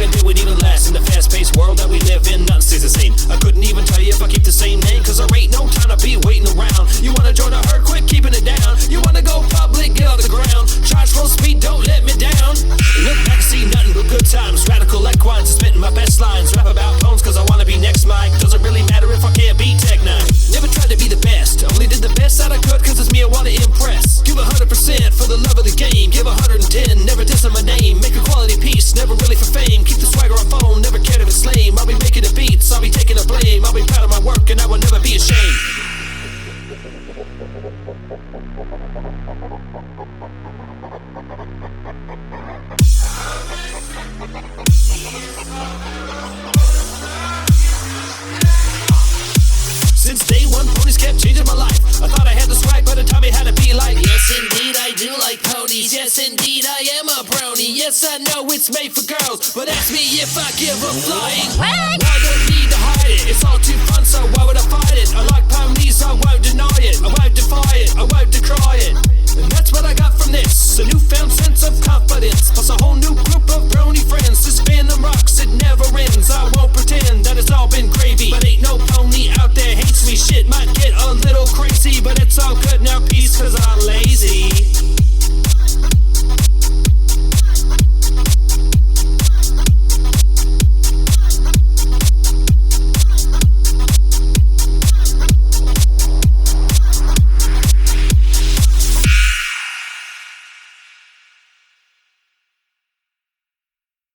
and do it even less. In the fast-paced world that we live in, nothing stays the same. I couldn't even tell you if I keep the same name, cause there ain't no time to be waiting around. You wanna join the herd, quit keeping it down. You wanna go public, get off the ground. Charge full speed, don't let me down. Look back and see nothing but good times. Radical like quines, spitting my best lines. Rap about phones cause I wanna be next mic. Doesn't really matter if I can't beat Tech 9. Never tried to be the best, only did the best that I could cause it's me I wanna impress. Give 100% for the love of the game. Give 110, never dissing my name. Make a quality piece, never really for fame. Keep the swagger on phone, never cared if it's lame. I'll be making the beats, I'll be taking the blame. I'll be proud of my work and I will never be ashamed. Since day one, ponies kept changing my life. I thought I had the swag, but it taught me how to be like. Yes, indeed, I do like ponies. Yes, indeed, I am a brony. Yes, I know it's made for girls, but ask me if I give a flying. I don't need to hide it. It's all too fun, so why would I fight it? I like ponies, I won't deny it. I won't defy it. I won't decry it. And that's what I got from this.